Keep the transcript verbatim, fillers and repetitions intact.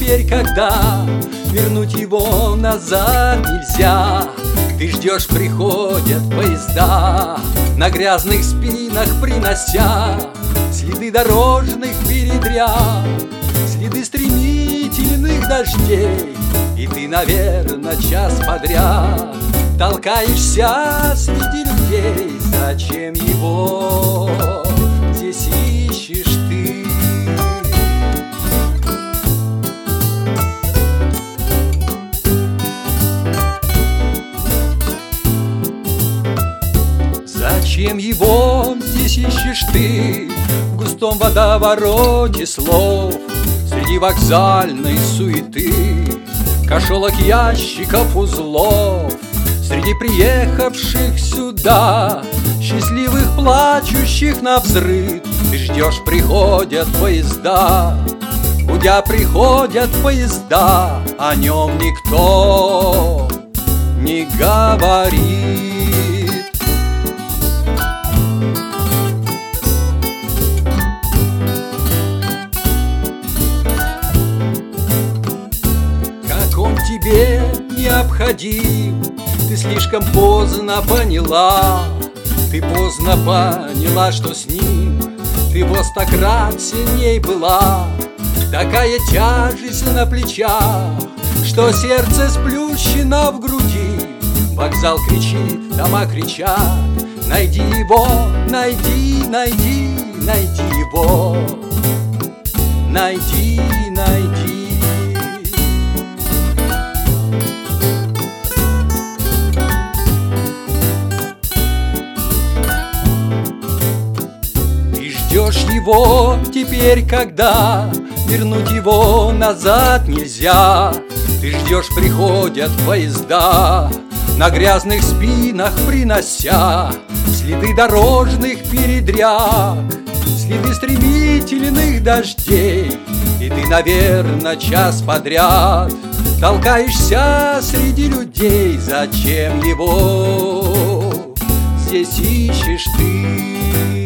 теперь, когда вернуть его назад нельзя. Ты ждешь, приходят поезда, на грязных спинах принося следы дорожных передряг, следы стремительных дождей. И ты, наверно, час подряд толкаешься среди людей. Зачем его здесь ищешь ты? Зачем его здесь ищешь ты? В густом водовороте слов, среди вокзальной суеты, кошелок, ящиков, узлов, среди приехавших сюда счастливых, плачущих навзрыд. Ты ждешь, приходят поезда, гудя приходят поезда, о нем никто не говорит. Он тебе необходим, ты слишком поздно поняла. Ты поздно поняла, что с ним ты во сто крат сильней была. Такая тяжесть на плечах, что сердце сплющено в груди. Вокзал кричит, дома кричат: найди его, найди, найди, найди его, найди, найди. Ждешь его теперь, когда вернуть его назад нельзя. Ты ждешь, приходят поезда, на грязных спинах принося следы дорожных передряг, следы стремительных дождей. И ты, наверно, час подряд толкаешься среди людей. Зачем его здесь ищешь ты?